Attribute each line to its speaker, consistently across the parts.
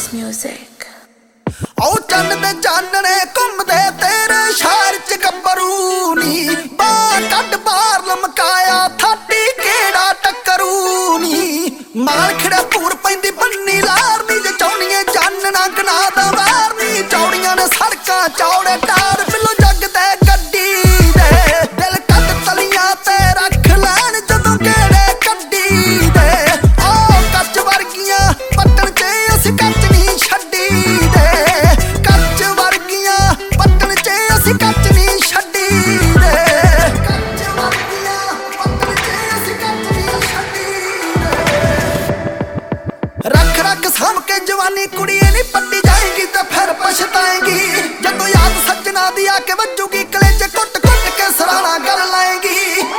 Speaker 1: music.
Speaker 2: औ चंद दे चानने घुमदे तेरे शहर च गब्बरू नी बा कड बार लमकाया थाटी केड़ा टक्करू नी मार खड़ा पूर पैंदी बन्नी लार नी जे चौनिए चानना गना दा वार नी चौड़ियां ने सड़कां चौड़े टार बिलो जग दे गड्डी दे दिल कट तलियां ते रख लैन जदों केड़े कड्डी दे ओ कच वर्गियां पट्टन च अस कच नहीं छड्डी दे कच वर्गियां पट्टन च अस कच नहीं छड्डी दे कच वर्गियां पट्टन च अस कच नहीं छड्डी दे रख रख साम के जवानी कुड़िए नहीं पट्टी जाएगी तो फिर पछताएगी जदों याद सजना दी आके वजूगी कलेजे कुट कुट के सराहना कर लाएगी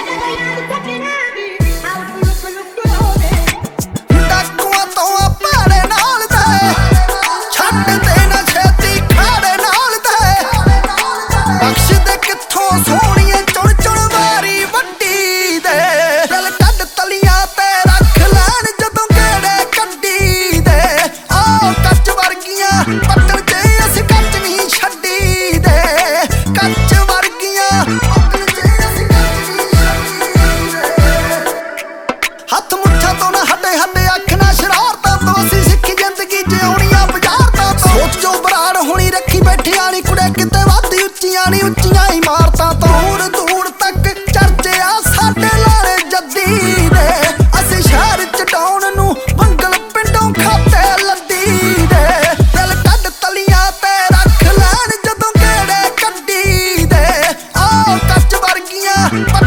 Speaker 2: डाकुआं तो पाड़े नाल दे छड्ड दे ना छेती खाड़े नाल दे बख्श दे कित्थों सोहणिए चुण चुण वारी वड्डी दे दिल कड तलियां ते रख लैन जदों केड़े कड्डी दे ओ कच वर्गियां पट्टन च अस कच नहीं छड्डी दे कच वर्गियां पट्टन च अस कच नहीं छड्डी दे हथ मुट्ठा तो ना हटे हटे अखना शरारतां तो असी सिक्खी जिंदगी जिउणियां बजारतां तो सोच जो बराड़ होनी रखी बैठियां नी कुड़े किते वादी उच्चियां नी उच्चियां इमारतां तो दूर दूर तक चर्चे आ साडे लाले जद्दी दे असी शहर च डाउन नू वंगल पिंडों खाते लद्दी दे दिल कड तलियां ते रख लैन जदों केड़े कड्डी दे ओ कच वर्गियां